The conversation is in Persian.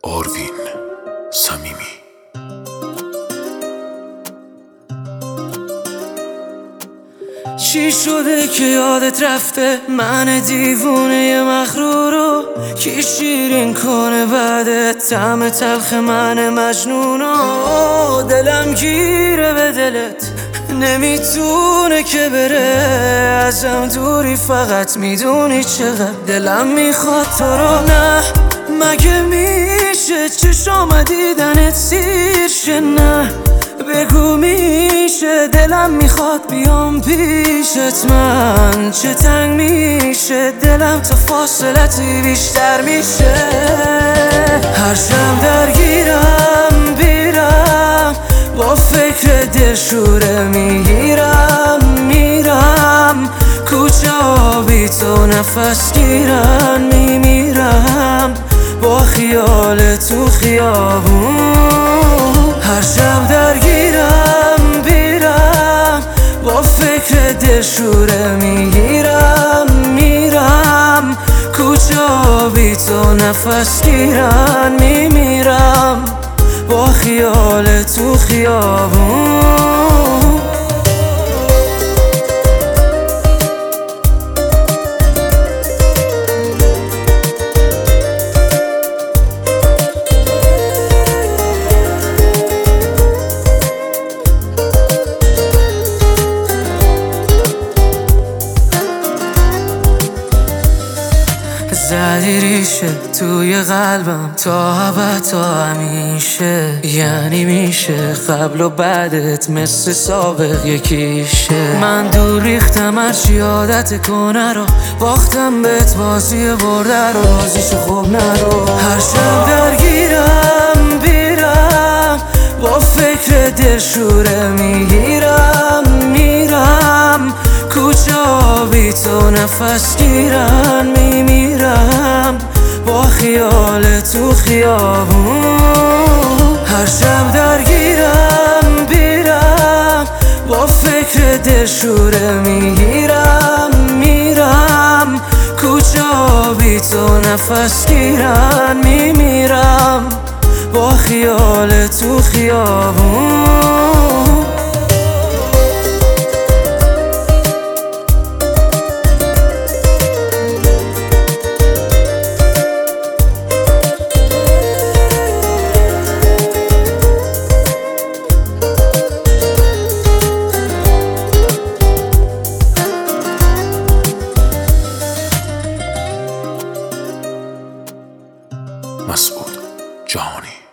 آروین صمیمی. چی شده که یادت رفته من دیوونه مغرورو؟ کی شیرین کنه بعد طعم تلخ من مجنونو؟ دلم گیره به دلت نمیتونه که بره ازم دوری، فقط میدونی چقدر دلم میخواد تو رو. نه مگه میشه چشام دیدنت سیر شه؟ نه بگو میشه دلم میخواد بیام پیشت، من چه تنگ میشه دلم تا فاصلتی بیشتر میشه. هر شب درگیرم بیرم با فکر دلشوره میرم کوچه بی تو نفس گیرن میمیرم با خیال تو خیابون. هر شب درگیرم بیرم با فکر دلشوره میرم کوچه بی تو نفس گیرن میمیرم با خیال تو خیابون. زدی ریشه توی قلبم تا ابد تا همیشه، یعنی میشه قبل و بعدت مثل سابق یکیشه. من دور ریختم هرچی عادت کنه رو، باختم بهت بازی برده رو، بازیشو خوب نرو. هر شب درگیرم بیرم با فکر دلشوره میرم کوچه بی تو نفس گیرن میمیرم با خیال تو خیابون. هر شب درگیرم بیرم با فکر دلشوره میرم کوچه بی تو نفس گیرن میمیرم با خیال تو خیابون. مسعود جهانی.